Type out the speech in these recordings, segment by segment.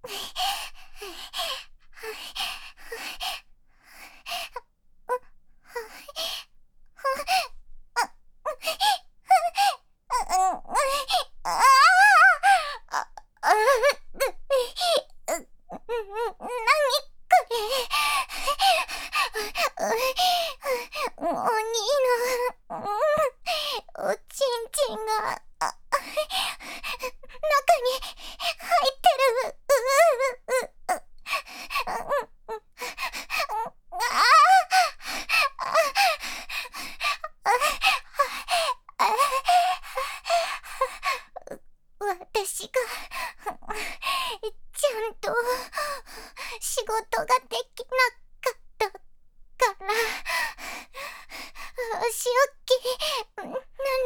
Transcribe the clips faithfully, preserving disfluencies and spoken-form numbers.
私がちゃんと仕事ができなかったから足置きなの。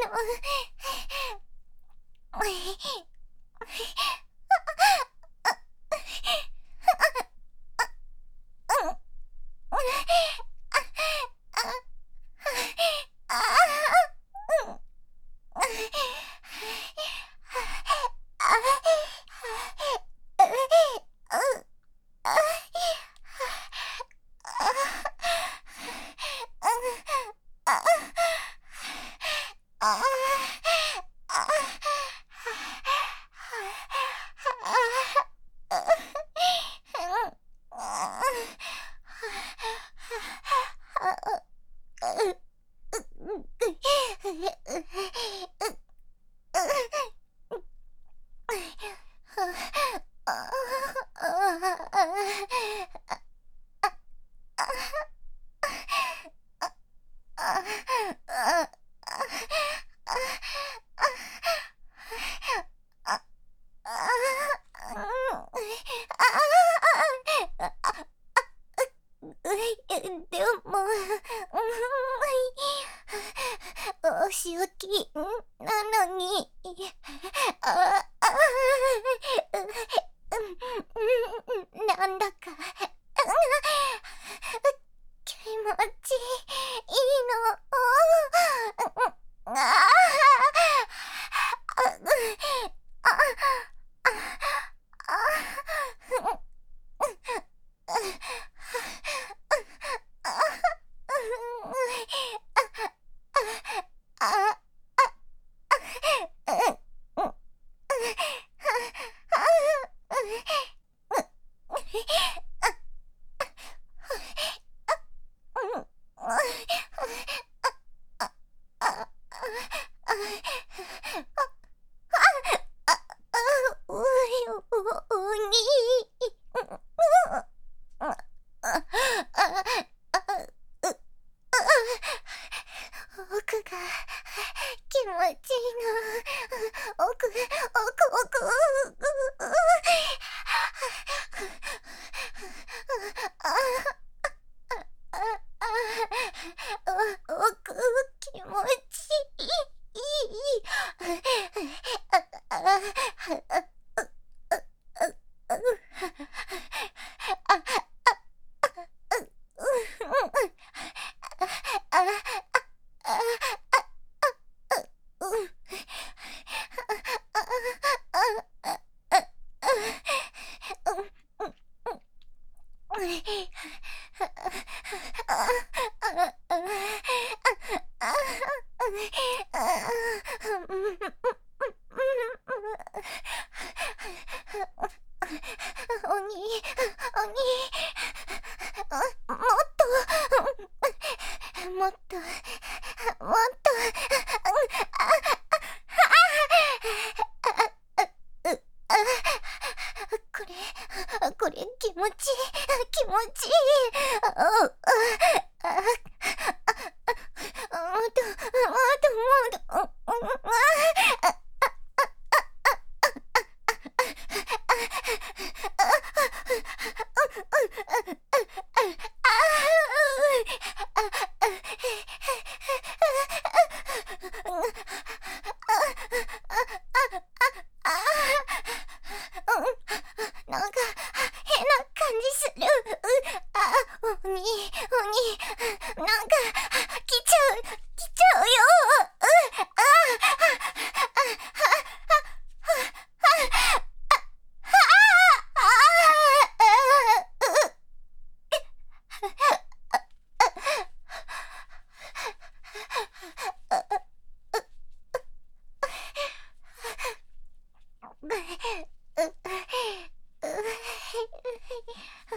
でも、お仕置きなのに、ああなんだか気持ちいいの。あ奥が気持ちいいの。奥、奥、奥、奥、気持ちいい。おに、おに、もっと、もっと、もっと、これ、これ気持ちいい、気持ちいい。もっと、もっと、もっと、なんか変な感じする。あ、おに、おに、なんか来ちゃう、来ちゃうよ。あううう